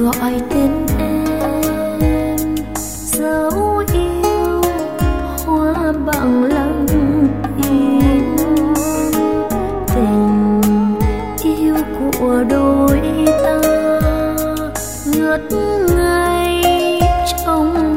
gọi tên em, dấu yêu hoa bằng lặng im. Tình yêu của đôi ta ngất ngây trong